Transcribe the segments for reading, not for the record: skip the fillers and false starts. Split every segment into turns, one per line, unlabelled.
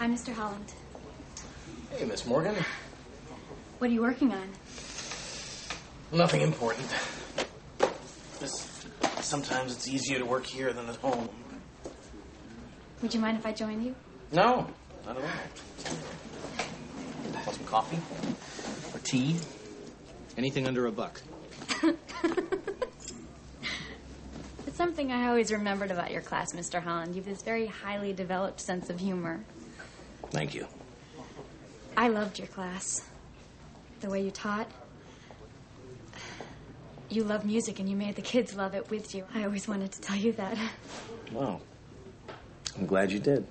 Hi, Mr. Holland.
Hey, Miss Morgan.
What are you working on?
Nothing important. Just sometimes it's easier to work here than at home.
Would you mind if I joined you?
No, not at all. Want some coffee? Or tea? Anything under $1.
It's something I always remembered about your class, Mr. Holland. You have this very highly developed sense of humor.
Thank you.
I loved your class. The way you taught. You love music and you made the kids love it with you. I always wanted to tell you that.
Well, I'm glad you did.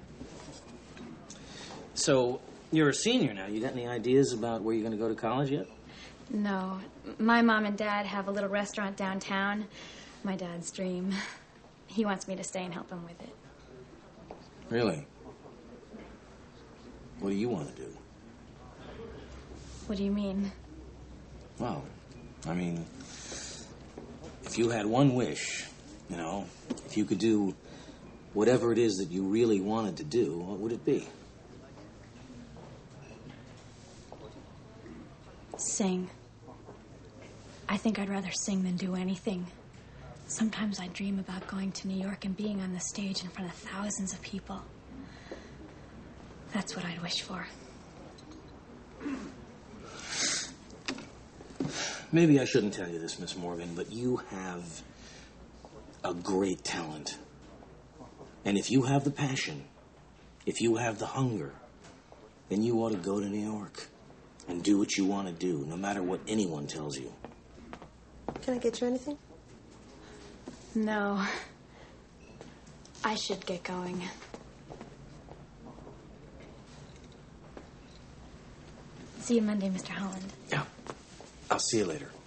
So, you're a senior now. You got any ideas about where you're going to go to college yet?
No. My mom and dad have a little restaurant downtown. My dad's dream. He wants me to stay and help him with it.
Really? What do you want to do?
What do you mean?
Well, I mean, if you had one wish, you know, if you could do whatever it is that you really wanted to do, what would it be?
Sing. I think I'd rather sing than do anything. Sometimes I dream about going to New York and being on the stage in front of thousands of people. That's what I'd wish for.
Maybe I shouldn't tell you this, Miss Morgan, but you have a great talent. And if you have the passion, if you have the hunger, then you ought to go to New York and do what you want to do, no matter what anyone tells you.
Can I get you anything?
No. I should get going. See you Monday, Mr. Holland.
Yeah. I'll see you later.